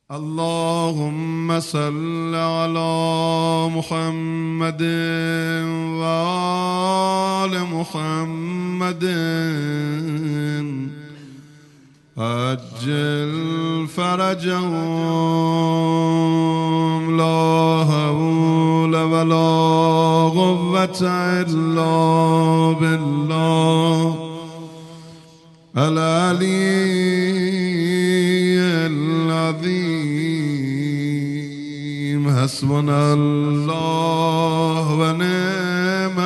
اللهم صل على محمد وآل محمد عجل فرجهم لا حول ولا قوة إلا بالله العلي العظيم. حسبنا الله ونعم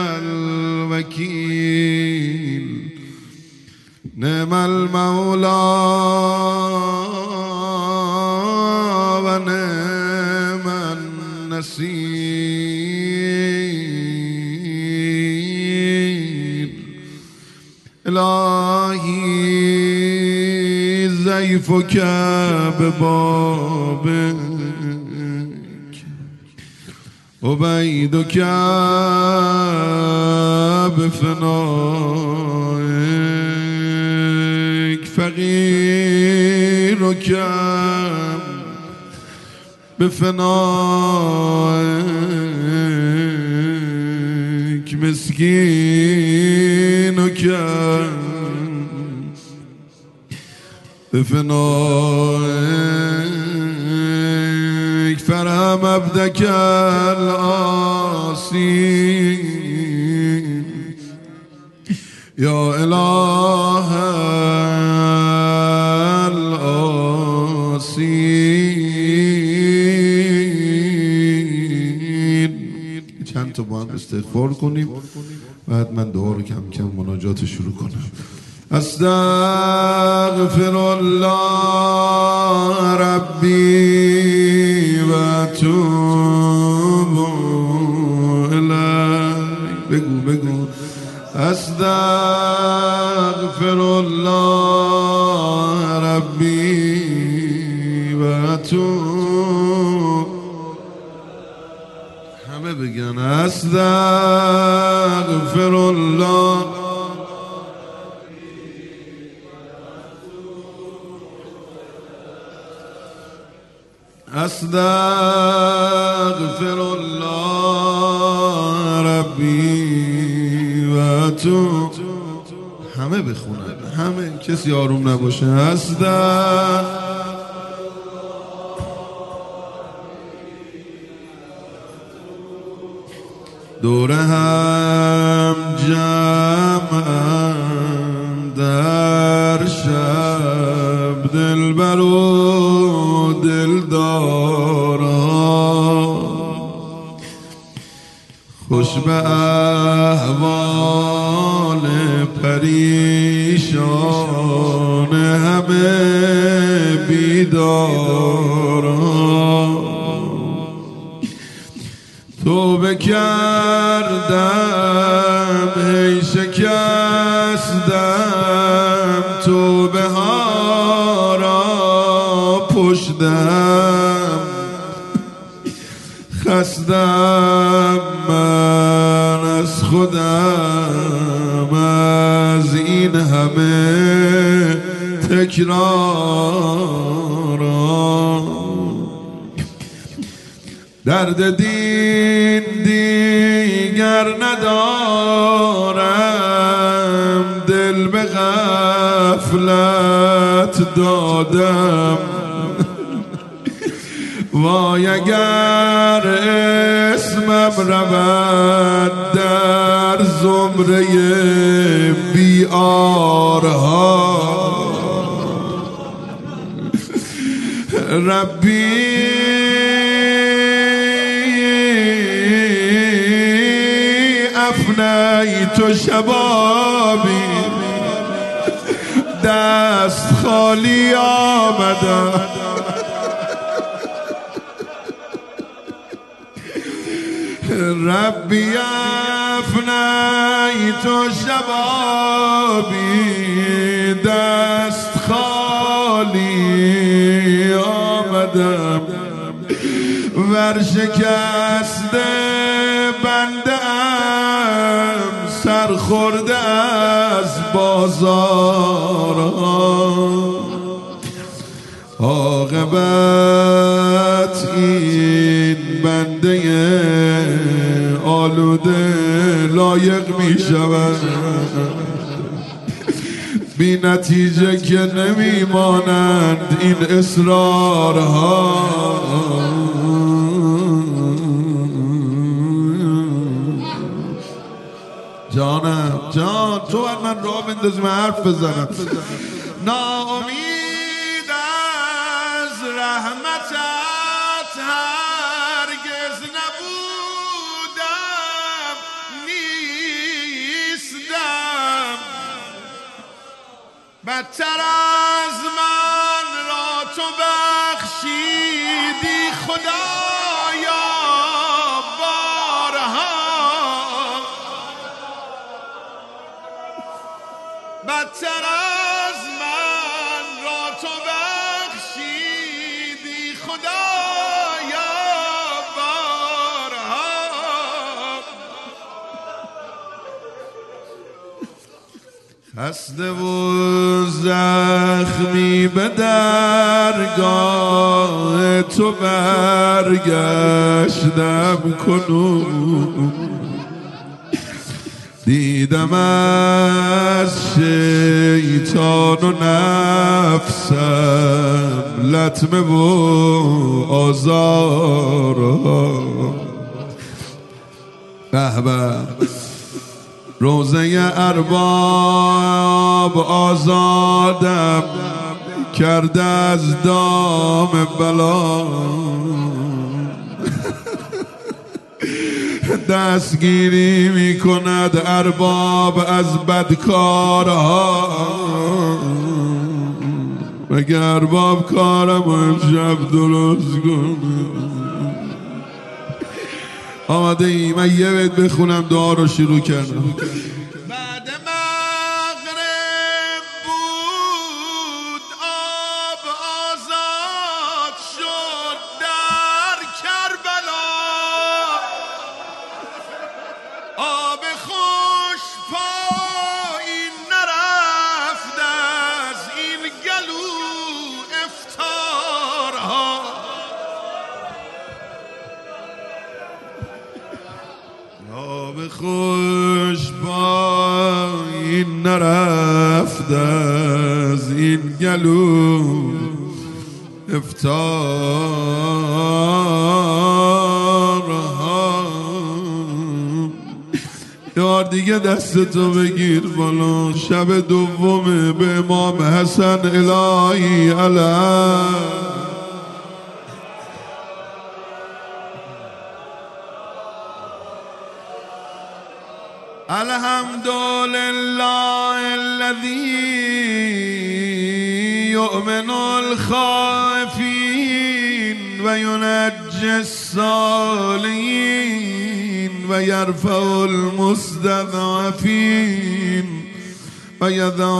الوكيل، نعم المولى ونعم النصير. إلهي ضيفك ببابك، عبيدك بفنائك، فقيرك بفنائك، مسكينك بفنائك، فرحم عبدك العاصي يا إله العاصين. چند تا با هم استغفار کنیم، بعد من دعا رو کم کم مناجات شروع کنم. استغفر الله ربی و اتوب الیه. بگو استغفر الله ربی و اتوب. همه بگن استغفر الله. استغفر الله ربی و اتوب. همه بخونن، همه، کسی آروم نباشه. دور هم جمعم در شب، دلبر و دلدارا، خوش به احوال پریشان همه بیدارا. توبه کردم هی شکستم، توبه ها را پشتم، خستم من از خودم از این همه تکرارا. درد دین دیگر ندارم، دل به غفلت دادم. وای اگر اسمم رود در زمره بیارها، ربی افنیت شبابی، دست خالی آمدم. ربی افنیت شبابی، دست خالی آمدم. ورشکسته بنده ام، سرخورده از بازارها. عاقبت این بنده آلوده لایق می شود بی نتیجه که نمی مانند این اصرارها جانم جان تو من راه بندازی من حرف بزنم ناامید از رحمتت هرگز نبودم نیستم بدتر از من را تو بخشیدی خدایا بارها بدتر از من را تو بخشیدی خدایا بارها خسته و زخمی به درگاه تو برگشتم کنون دیدم از شیطان و نفسم لطمه و آزارها به روزه ارباب آزادم کرده از دام بلا دستگیری می کند ارباب از بدکارها مگه ارباب کارم امشب درست کنه آمده ای من یه بیت بخونم دعا رو شروع کردم بعد مغرب بود آب آزاد شد در کربلا آب خوش پایین نرفت از این گلو افطارها آب خوش پایین نرفت از این گلو افطارها یار دیگه دستتو بگیر بالا شب دومه به امام حسن الهی علیه الحمد لله الذي يؤمن الخائفين وينجي الصالحين ويرفع المستضعفين ويدع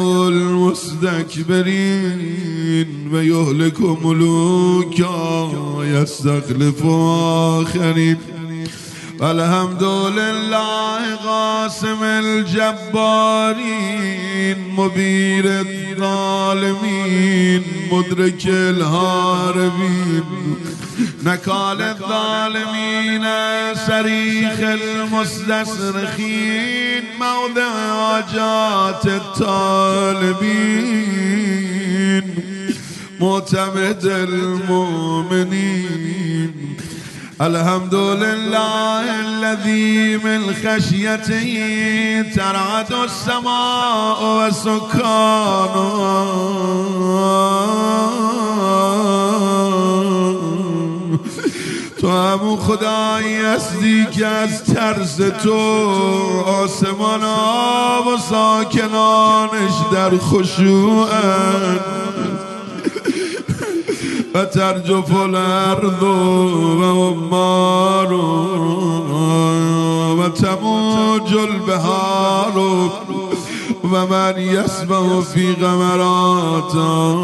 المستكبرين ويهلك ملوكا ويستخلف آخرين الحمد لله قاسم الجبارين مبير الظالمين مدرك الهاربين نكال الظالمين صريخ المستصرخين موضع حاجات الطالبين معتمد المؤمنين الحمد لله الذي من خشيته ترعد السماء وسكانها تو همون خدایی هستی که از ترس تو آسمان ها و ساکنانش در خشوعن و ترجف الارض و امار و تموج البحار و من یسبح فی غمرات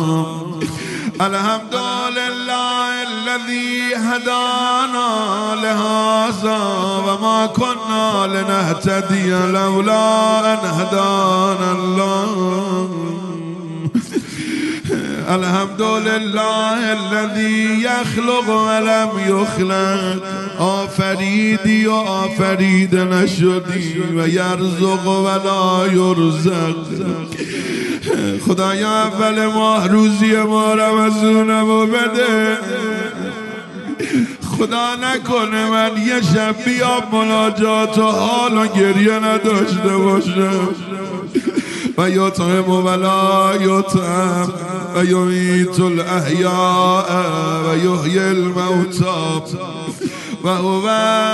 الحمد لله الذي هدانا لهذا وما كنا لنهتدي لولا ان هدانا الله الحمد لله الذي يخلق ولم يخلق. آفریدی و آفریده نشدی و یرزق ولا یرزق. خدایا اول ماه روزی ما رمضونمو بده. خدا نکنه من یه شب بیام مناجات و حال و گریه نداشته باشم. و یطعم ولا یطعم و یمیت الاحیاء و یحیی الموتى و هو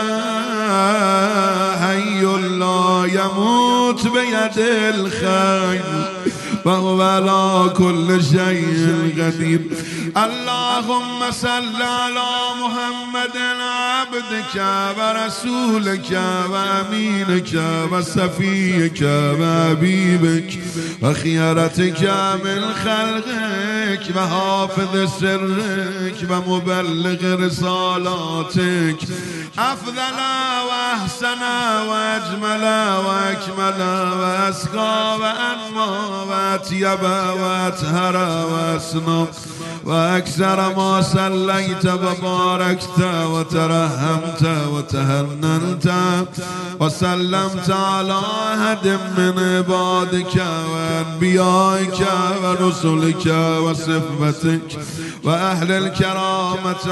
حی لا یموت بید الخیر و هو علی كل شیء قدیر. اللهم صل على محمد عبدك ورسولك وأمينك وصفيك وحبيبك وخيرتك من خلقك وحافظ سرك ومبلغ رسالاتك أفضل وأحسن وأجمل وأكمل وأسقى وأنمى وأطيب وأطهر وأسنى وأكثر ما صليت وباركت وترحمت وتهننت وسلمت على أحد من عبادك وأنبيائك ورسلك وصفتك وأهل الكرامة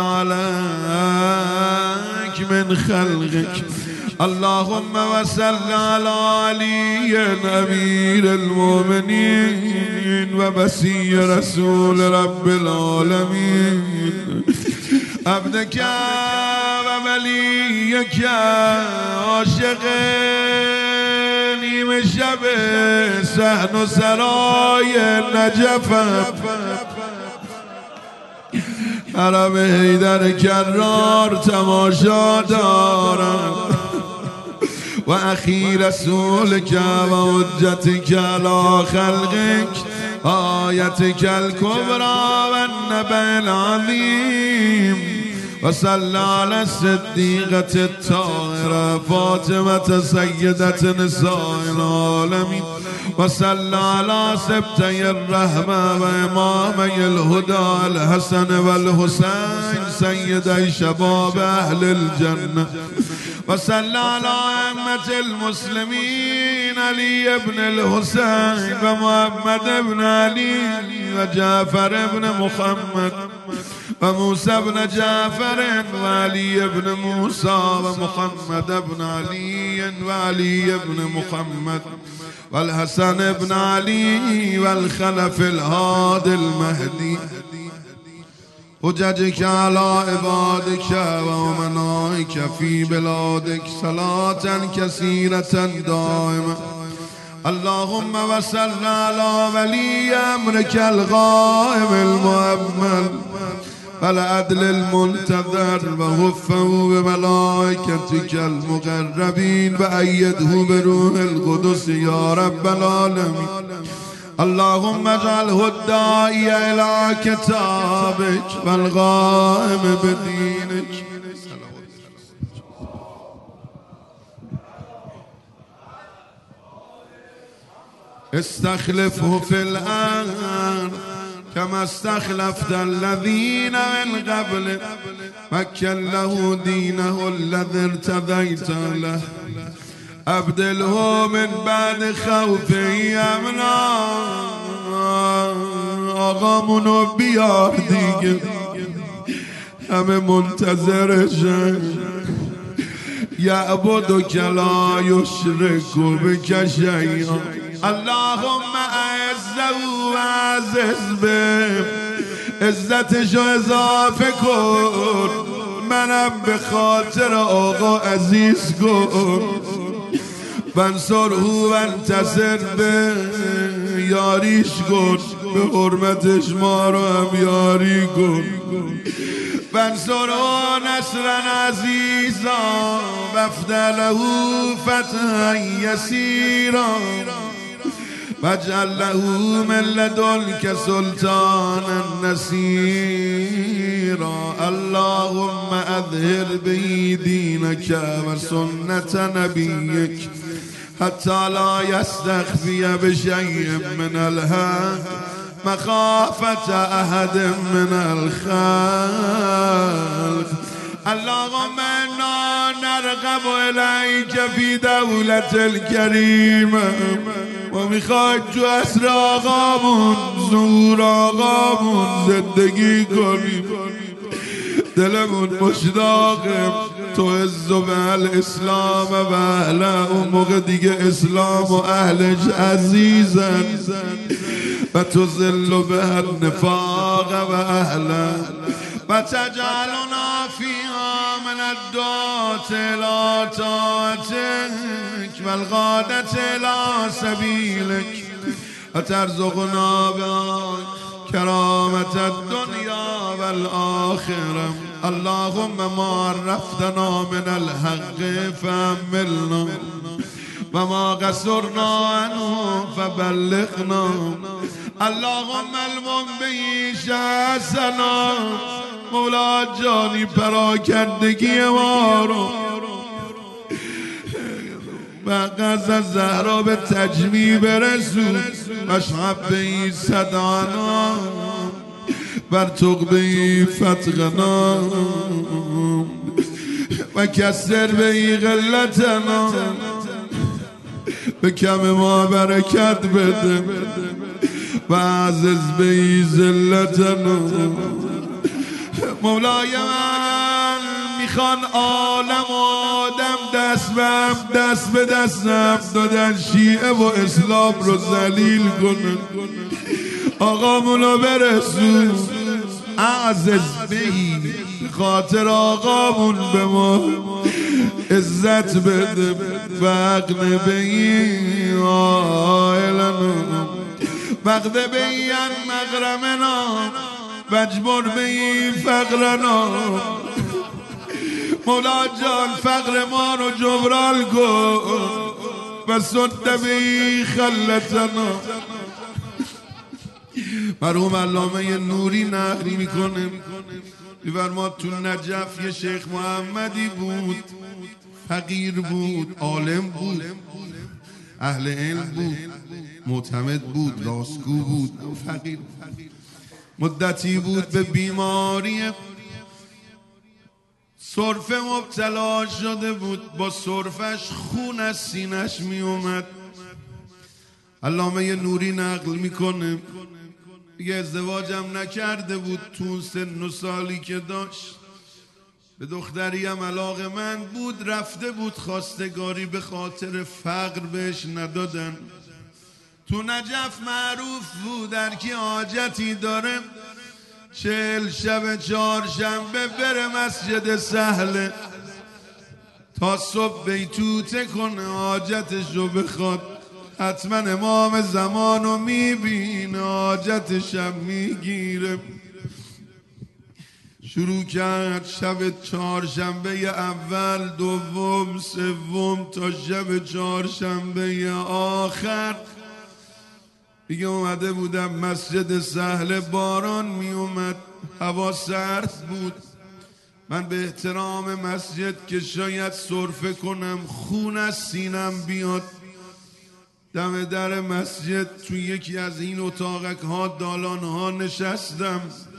عليك من خلقك. اللهم وصل على علي أمير المؤمنين ووصي رسول رب العالمين عبدك ووليك عاشق نیم شب صحن و سرای نجف حرم حیدر کرار تماشا دارم و اخی رسولک و حجتک علی خلقک آیتک الکبری و النبأ العظیم و صلی علی الصدیقة الطاهرة فاطمة سیدة نساء العالمین و صلی علی سبطی الرحمة و امامی الهدى الحسن و الحسین سیدی شباب اهل الجنة و صلی علی ائمة المسلمین علی ابن الحسین و محمد بن علی و جعفر ابن محمد و موسی بن جعفر و علی ابن موسی و محمد بن علی و علی ابن محمد و الحسن بن علی و الخلف الهادي المهدي حججك على عبادك وأمنائك في بلادك صلاة كثيرة دائمة. اللهم وصل على ولي أمرك الغائب المؤمل والعدل المنتظر وحفه بملائكتك المقربين وأيده بروح القدس يا رب العالمين. اللهم اجعله الداعي إلى كتابك والقائم بدينك. استخلفه في الأرض كما استخلفت الذين من قبل مكن له دينه الذي ارتضيت له ابدله من بعد خوفه امنا. آقامونو بیار دیگه همه منتظرشن. یعبدک لا یشرک بک شیئا. اللهم اعزه و عزز به عزتشو اضافه کن منم به خاطر آقا عزیز کن. بنصره و انتصر به یاریش کن به حرمتش ما رو هم یاری کن. بنصره نصرا عزیزا وافتح فتحا یسیرا واجعل له من لدنك سلطانا نصيرا. اللهم اظهر به دينك وسنة نبيك حتى لا يستخفي بشيء من الحق مخافة أحد من الخلق. اللهم إنا نرغب إليك في دولة الكريمة و میخواید تو عصر آقامون ظهور آقامون زندگی کنیم. دلمون مشتاقه تو عز و الاسلام و اهل. اون موقع دیگه اسلام و اهلش عزیزن و تو ذل به النفاق و اهله و تجعلنا فيها من الدعاة إلى طاعتك والغادة إلى سبيلك وترزقنا بها كرامة الدنيا والآخرة. اللهم ما عرفتنا من الحق فأملنا وما قصرنا عنه فبلغنا. اللهم المنبیش حسنا. مولا جانی پراکندگی ما رو و قصد زهرا به تجمی برسون و شعبه صدانا بر تقبه فتقنا و کسر به غلتنا. به کم ما برکت بده و عزیز به ذلتنا. مولای من میخوان عالم و آدم دست به دستم دادن شیعه و اسلام رو ذلیل کنن. آقامونو برسون عزیز بهی خاطر آقامون به ما عزت بده. فقن بهی آئلنا وقت بهی ان مغرمنا وجبر بهی فقرنا. مولا جان فقر ما رو جبران کن و سد بهی خلتنا. مرحوم علامه نوری نقل میکنه میفرماد تو نجف یه شیخ محمدی بود، فقیر بود، عالم بود، اهل علم بود، معتمد بود، راستگو بود، فقیر. مدتی بود به بیماری سرفه مبتلا شده بود. با سرفش خون از سینش می اومد. علامه نوری نقل میکنه دیگه ازدواجم نکرده بود. تو سن و سالی که داشت به دختری هم علاقه‌مند بود، رفته بود خواستگاری، به خاطر فقر بهش ندادن. تو نجف معروف بود هر کی حاجتی داره 40 شب 4 شنبه بره مسجد سهله تا صبح بیتوته کنه حاجتش رو بخواد. حتما امام زمانو میبینه حاجتشم میگیره. شروع کرد شب 4 شنبه اول، دوم، سوم تا شب 4 شنبه آخر. دیگه اومده بودم مسجد سهل، باران می اومد، هوا سرد بود. من به احترام مسجد که شاید سرفه کنم خون از سینم بیاد، دم در مسجد توی یکی از این اتاقک ها دالان ها نشستم.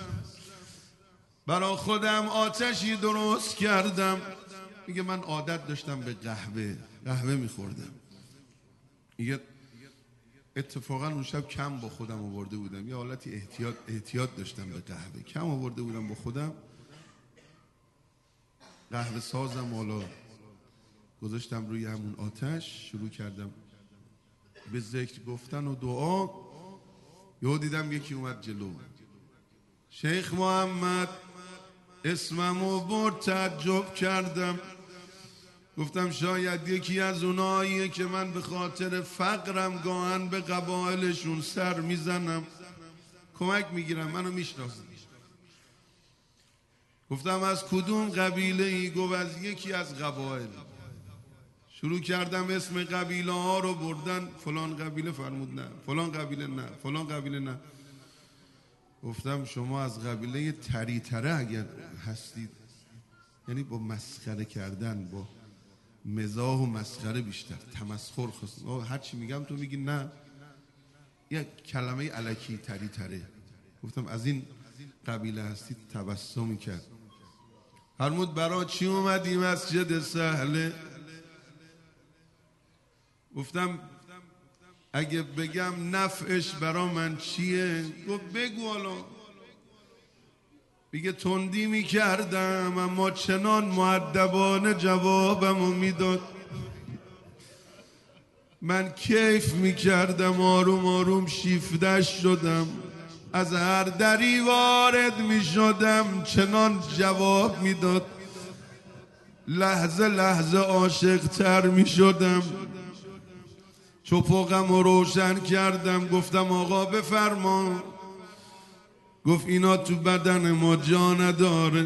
برا خودم آتشی درست کردم. میگه من عادت داشتم به قهوه میخوردم. میگه اتفاقا اون شب کم با خودم آورده بودم، یه حالتی احتیاط داشتم به قهوه، کم آورده بودم با خودم. قهوه سازم حالا گذاشتم روی همون آتش، شروع کردم به ذکر گفتن و دعا. یهو دیدم یکی اومد جلو، شیخ محمد اسممو برد. تعجب کردم، گفتم شاید یکی از اوناییه که من به خاطر فقرم گاهن به قبایلشون سر میزنم، کمک میگیرم، منو میشناسم. گفتم از کدوم قبیله ای؟ گفت از یکی از قبایل. شروع کردم اسم قبیله ها رو بردن، فلان قبیله، فرمود نه، فلان قبیله نه، فلان قبیله نه. گفتم شما از قبیله تریتره اگر هستید، یعنی با مسخره کردن، با مزاح و مسخره بیشتر، تمسخر خواست. هر چی میگم تو میگی نه. یه کلمه الکی تری تره. گفتم از این قبیله هستی؟ تبسم کرد. فرمود برای چی اومدی مسجد سهله؟ گفتم اگه بگم نفعش برا من چیه؟ گفت بگو حالا. بگه تندی میکردم اما چنان مؤدبانه جوابمو میداد، من کیف میکردم، آروم آروم شیفتش شدم، از هر دری وارد میشدم چنان جواب میداد، لحظه لحظه عاشق تر میشدم. چپقم رو روشن کردم، گفتم آقا بفرما. گفت اینا تو بدن ما جا نداره.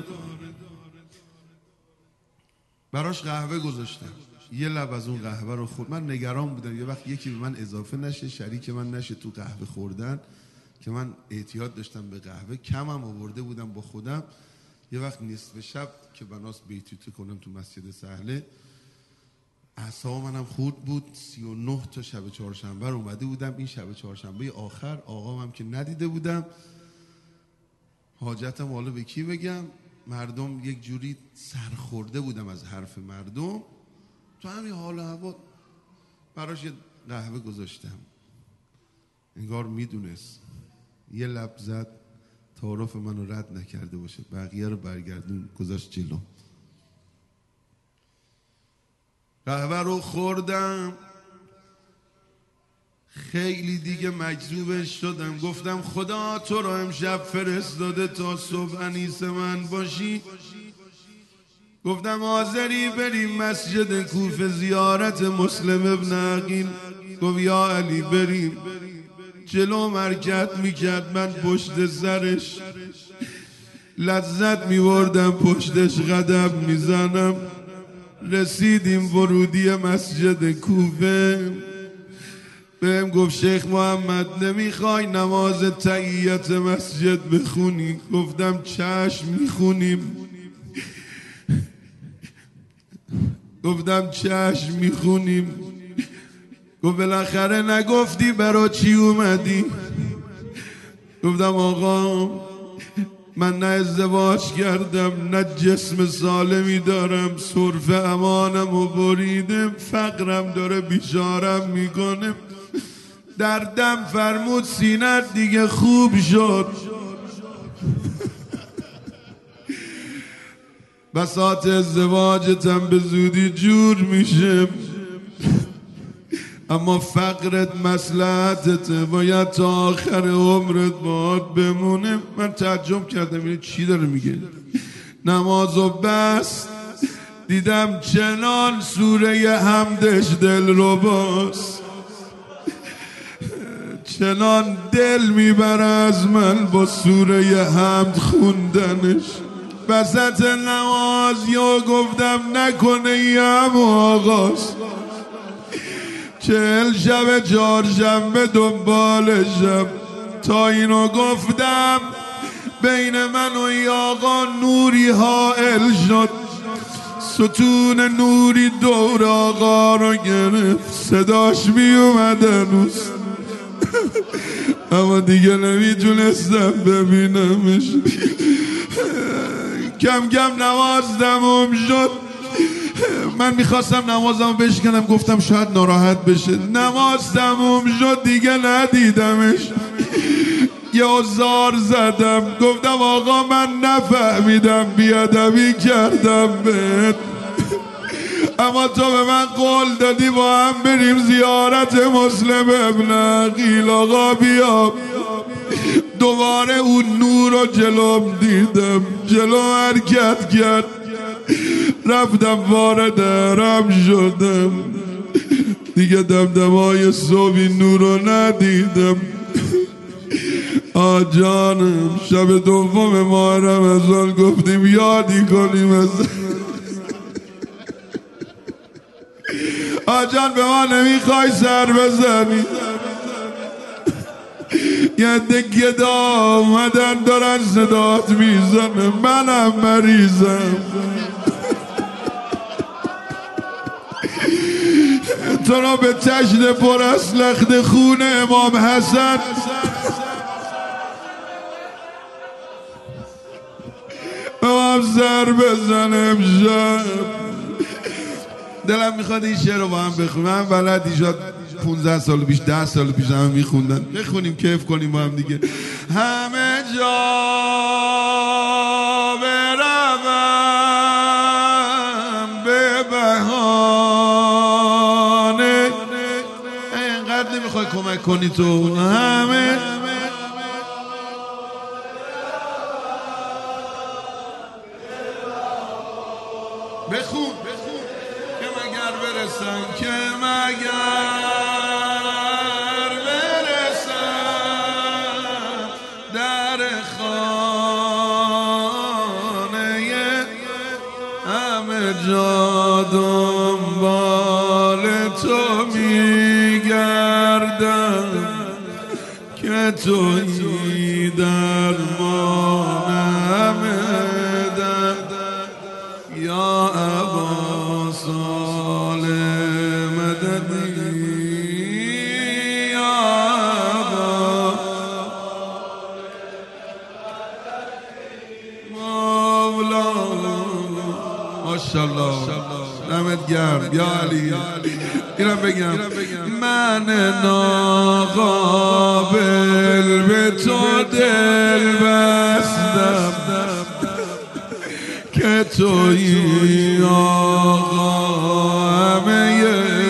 براش قهوه گذاشتم، یه لب از اون قهوه رو خورد. من نگران بودم یه وقت یکی به من اضافه نشه، شریک من نشه تو قهوه خوردن، که من اعتیاد داشتم به قهوه، کمم آورده بودم با خودم. یه وقت نصف شب که بناس بیتوتی کنم تو مسجد سهله، اعصاب منم خورد بود. 39 تا شب چهارشنبه رو اومده بودم. این شب چهارشنبه آخر آقامم که ندیده بودم. حاجتم حالا به کی بگم؟ مردم یک جوری سرخورده بودم از حرف مردم. تو همین حال و هوا براش یه قهوه گذاشتم، انگار میدونست. یه لب زد، تعارف منو رد نکرده باشه، بقیه رو برگردون گذاشت جلو. قهوه رو خوردم، خیلی دیگه مجذوبش شدم. گفتم خدا تو رو امشب فرستاده تا صبح انیس من باشی. گفتم حاضری بریم مسجد کوفه زیارت مسلم ابن عقیل؟ گفت یا علی بریم. جلو حرکت میکرد، من پشت سرش لذت میبردم، پشتش قدم میزنم. رسیدیم ورودی مسجد کوفه. بهم گفت شیخ محمد نمیخوای نماز تحیت مسجد بخونی؟ گفتم چشم میخونیم. گفتم چشم میخونیم. گفت بالاخره نگفتی برا چی اومدی؟ گفتم آقا من نه ازدواج کردم، نه جسم سالمی دارم، صرف امانم و بریدم، فقرم داره بیچارم میکنه. دردم فرمود سینت دیگه خوب شد. بساط ازدواجتم به زودی جور میشه، اما فقرت مصلحتته، باید تا آخر عمرت باهات بمونه. من تعجب کردم اینه چی داره میگه. نمازو بس دیدم چنان سوره حمدش دل رو باز، چنان دل میبره از من با سوره حمد خوندنش. وسط نماز یا گفتم نکنه یم آغاز، 40 شب چهارشنبه دنبالشم، تا اینو گفتم بین من و ای آقا نوری حائل شد. ستون نوری دور آقا رو گرفت، صداش می اومد هنوز اما دیگه نمیتونستم ببینمش. کم کم نماز تموم شد. من میخواستم نمازمو بشکنم، گفتم شاید ناراحت بشه. نماز تموم شد دیگه ندیدمش. یه زار زدم، گفتم آقا من نفهمیدم، بیادبی کردم بهت، اما تو به من قول دادی با هم بریم زیارت مسلم ابن عقیل. آقا بیا. دوباره اون نور رو جلوم دیدم، جلو حرکت کرد، رفتم وارد حرم شدم. دیگه دمدمای صبحی نور رو ندیدم. جانم شب دوم ماه رمضان گفتیم یادی کنیم از جان به ما نمیخوای سر بزنی؟ یه دگه دا آمدن دارن صدات میزنه، منم مریضم. تو را به تشن پر از لخت خون امام حسن امام سر بزن امشب. دلم میخواد این شعر رو با هم بخونم. من بلدی شد 15 سال پیش 10 سال پیش همه میخوندن. بخونیم کیف کنیم با هم دیگه. همه جا بروم به بهانه اینقدر نمیخوای کمک کنی تو. همه بخون که مگر برسم که مگر برسم در خانه همه جا دنبال تو میگردم که تویی درمان همه درد یا ابا سالم مددی یا ابا مولا. ماشاءالله دمت گرم یا علی. اینم بگم من ناقابل به تو دل بستم که تویی آقا همه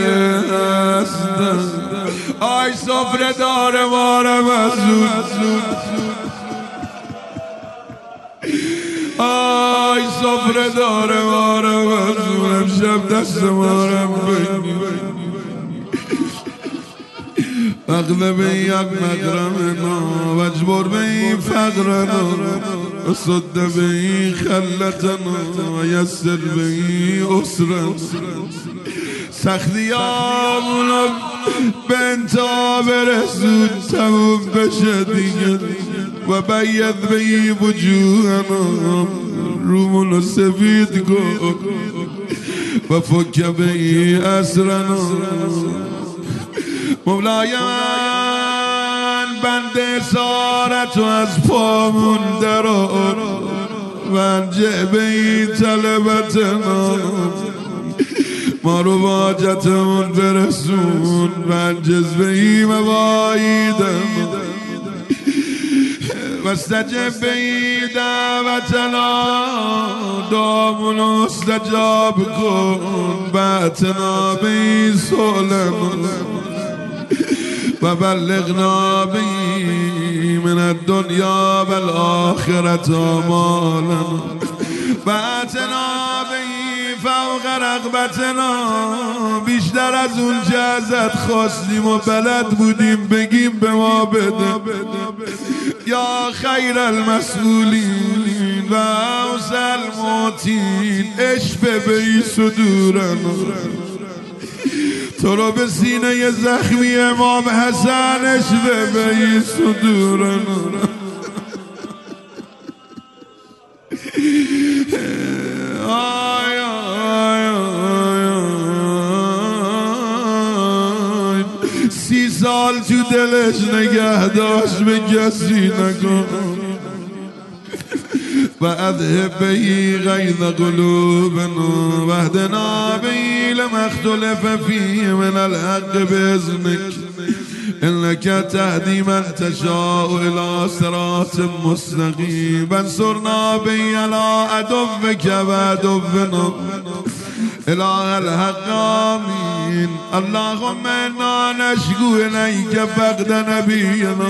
هستم. آی سفره داره مارم از زود آی سفره داره مارم از زود امشب دست مارم بگی اقل به یک مقرمنا وجبر به این فقرنا صد به این خلتنا یسر به این اسرنا سختی آمونا به انتا برسود تموم بشه دیگه و باید به این وجوهنا رومونو سفید کن و فک به این اسرنا. مولای من بنده سارت و از پامون درار من جعبه این طلبتنا ما رو با حاجتمون برسون من جذبه این مواعیدم واستجب به این دعوتنا دامون استجاب کن بعتنا به این سولمنا و بلغنا بی من الدنیا و الآخرت آمالنا و اتنا بی فوق رغبتنا بیشتر از اون چه ازت خواستیم و بلد بودیم بگیم به ما بده یا خیر المسئولین و اوصل موتین اشبه بی صدورنا. تو رو به سینه زخمی امام حسن اشبه به این صدورنا. آی آی آی 30 سال تو دلش نگه داشت به کسی نکن و اذهب بهی غیظ قلوبنا واهدنا بهی لما اختلف فیه من الحق باذنک انک تهدی من تشاء الى صراط مستقیم وانصرنا بهی علی عدوک و عدونا اله الحق آمین. اللهم انا نشکو الیک فقد نبینا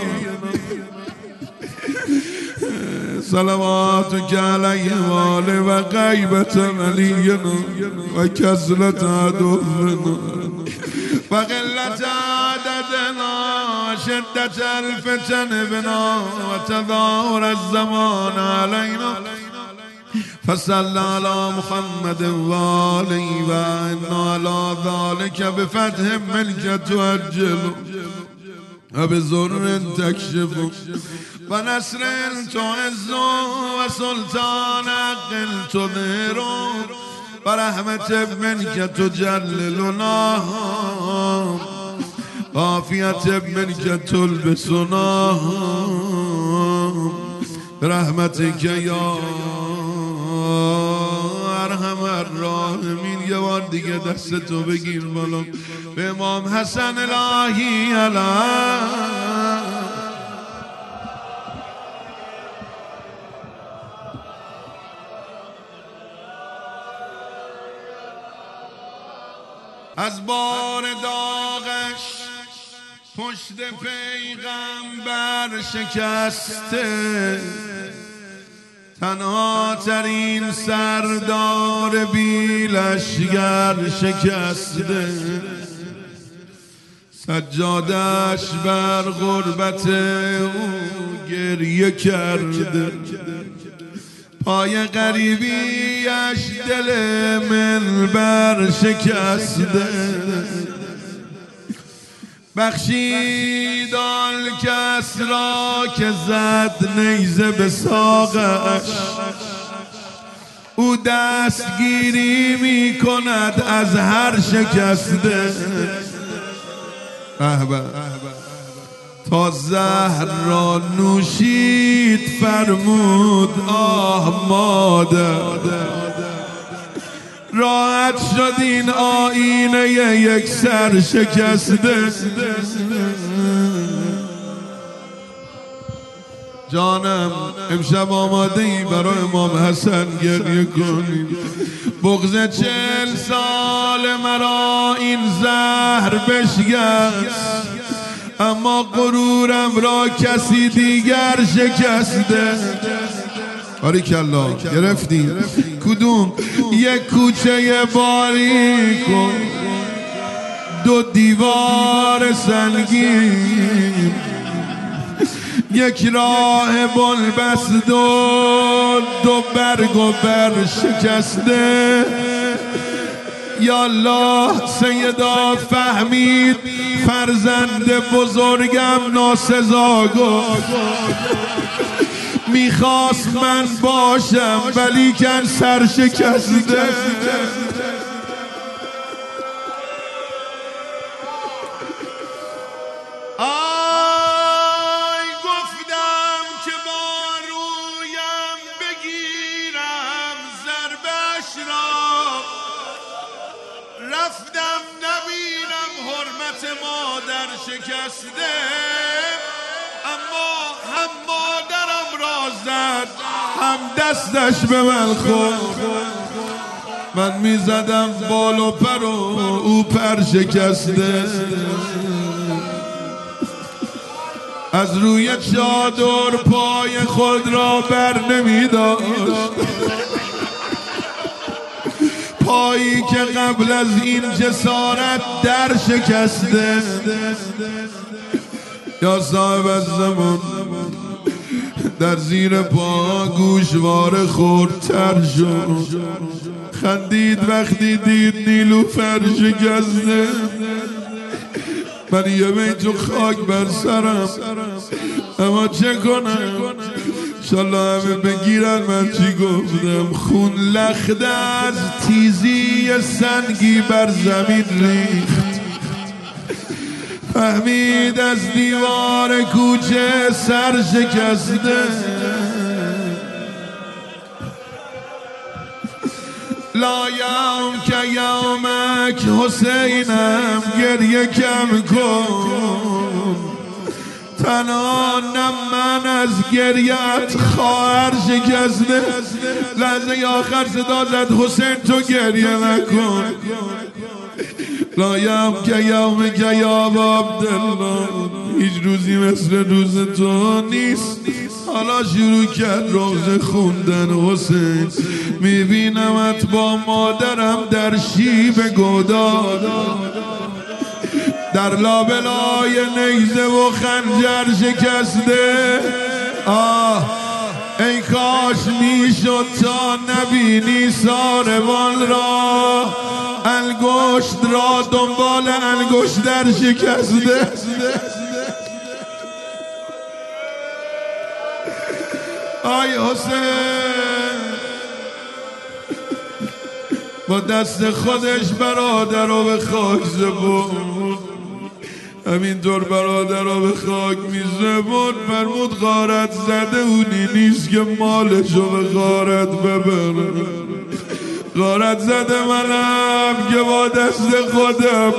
صلواتك علیه و آله و غیبت علینا و کثرت عدونا و قلت عددنا شدت الفتن بنا و تظاهر الزمان علینا فصل على محمد و آله و انا على ذلك بفتح ملک تؤجل و بزر تکشف و نصر تعز و سلطان عقل تظهر برحمت منك تجللنا عافیت منك تلبسنا برحمتك یا ارحم الراحمین. یه بار دیگه دست تو بگیر بالا به امام حسن الهی علیه. از بار داغش پشت پیغمبر شکسته، تنها ترین سردار بی لشگر شکسته، سجادش بر غربت او گریه کرده، پای غریبیش دل منبر شکسته، بخشید آن کس را که زد نیزه به ساقش، او دستگیری می کند از هر شکسته، تا زهر را نوشید فرمود آه مادر، راحت شد این آینه یک سر شکسته. جانم امشب آماده ای برای امام حسن گریه کنیم؟ بغض 40 سال مرا این زهر بشکست، اما غرورم را کسی دیگر شکسته. باریکالله گرفتیم. کدوم؟ یک کوچه باریک و 2 دیوار سنگین، یک راه بلبست و 2 برگ و بر شکسته. یا الله سیدا فهمید فرزند بزرگم ناسزاگو، میخواست من باشم ولیکن سرشکسته. آی گفتم که با رویم بگیرم ضربش را، رفتم نبینم حرمت مادر شکسته، اما هم مادرم را زد هم دستش به من خورد. من میزدم بال و پر و او پر شکسته، از روی چادر پای خود را بر نمیداشت، پایی که قبل از این جسارت در شکسته. یا صاحب الزمان در زیر پا گوشواره خورد تر شد، خندید وقتی دید نیلوفر شکسته. من یه بیتو خاک بر سرم، اما چه کنم انشالله همه بگیرن من چی گفتم. خون لخته از تیزی سنگی بر زمین ریخت، فهمید از دیوار کوچه سر شکسته. لا یوم که یومک حسینم گریه کم کن، تنها من از گریت خواهر شکسته. لحظه آخر صدا زد حسین تو گریه نکن. لا یوم که یوم که یا عبدالله، هیچ روزی مثل روز تو نیست. حالا شروع کرد روز خوندن حسین، میبینمت با مادرم در شیب گودال، در لابلای نیزه و خنجر شکسته. ای کاش میشد تا نبینی ساروان را، انگشت را دنبال انگشت در شکسته. آی حسین با دست خودش برادر رو به خاک زبون، همینطور برادر رو به خاک میزبون. فرمود غارت زده اونی نیست که مالشو به غارت ببره، غارت زده منم که با دست خودم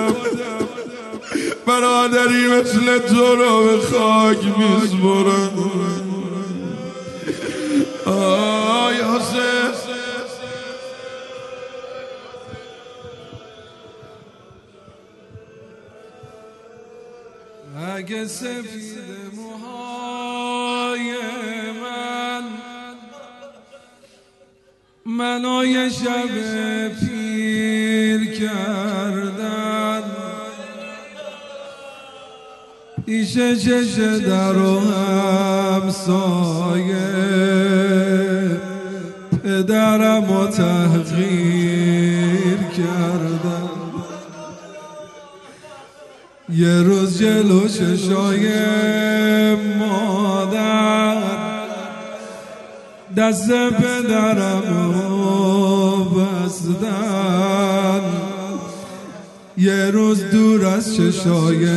برادری مثل تو رو به خاک میزبرم. آی حسین اگه سفید موهای منو یه شب پیر کردن، پیش چش در و همسایه پدرم رو تحقیر کردن. یه روز جلو چشای مادر دست پدرم رو بستن، یه روز دور از چشای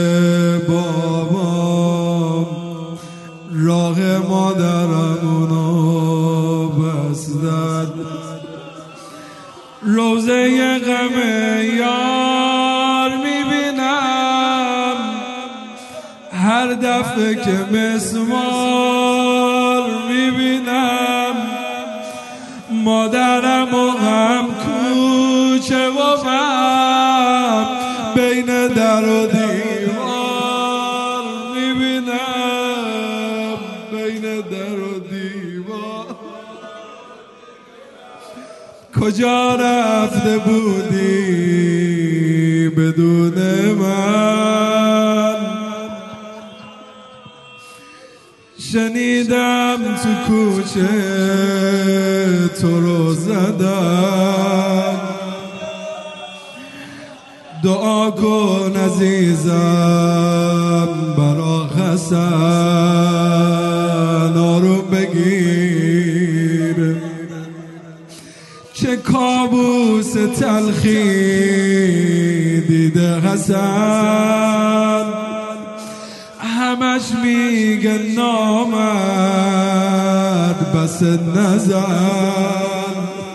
بابام راه مادرم اونو بستن. روزه غم یار میبینم هر دفعه که مسمار میبینم، مادرم و هم کوچه و غم بین در و دیوار میبینم، بین در و دیوار. کجا رفته بودی بدون من؟ شنیدم تو کوچه تو رو زدن، دعا کن عزیزم برا حسن آروم بگیر. چه کابوس تلخی دیده حسن، همش میگه نامرد بس نزن،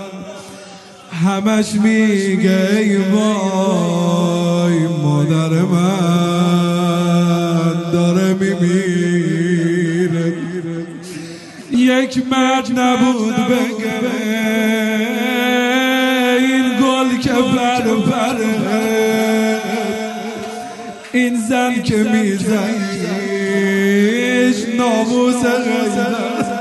همش میگه ای وای مادر من داره میمیره. یک مرد نبود بگه این گل که پره، این زن که میزنیش ناموس غیرت.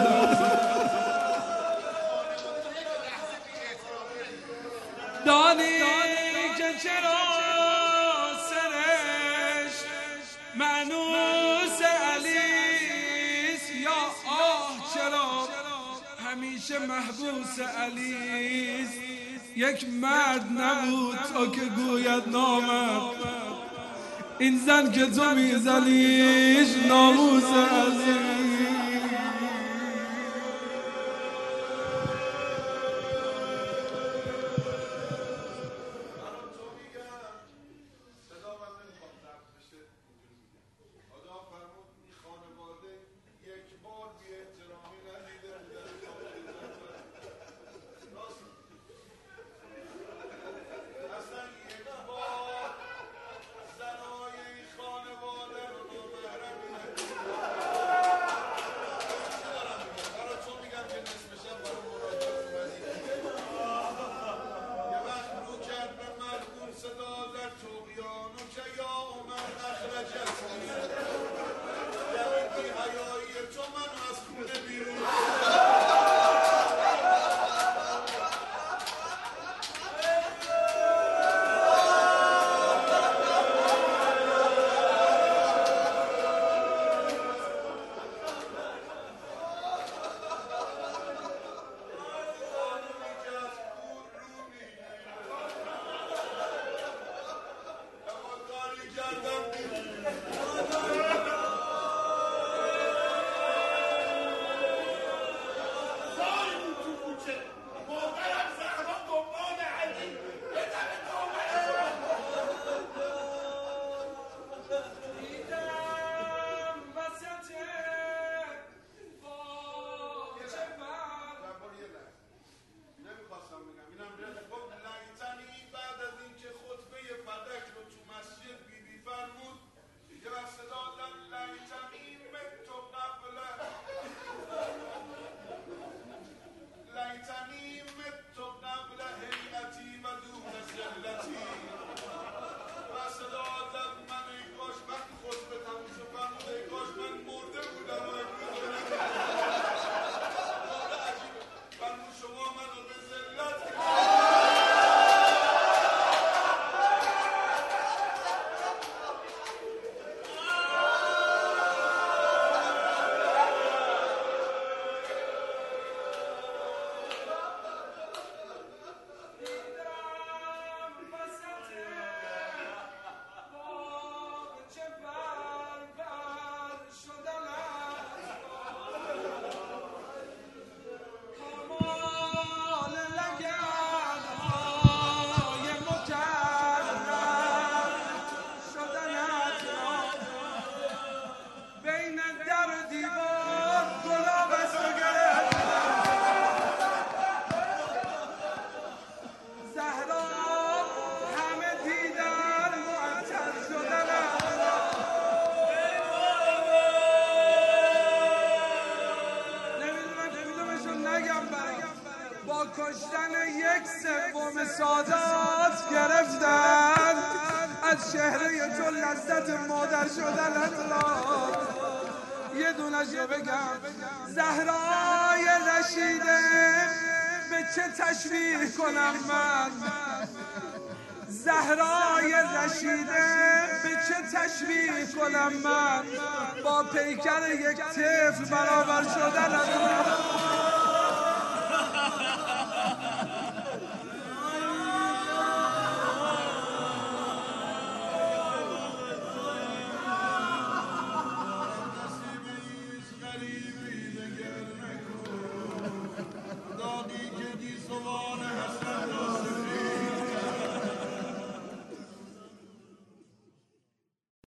دانی که چرا سرش مانوس علیس، یا آه چرا همیشه محبوس علیس. یک مرد نبود تا که گوید نامرد، این زن که تو میزنیش ناموس علیس. کشتن 1/3 سادات گرفتن، از چهره تو لذت مادر شدن اطلاق. یه دونش رو بگم، زهرای رشیده به چه تشبیه کنم من؟ زهرای رشیده به چه تشبیه کنم من؟ با پیکر یک طفل برابر شدن داغی که گیس و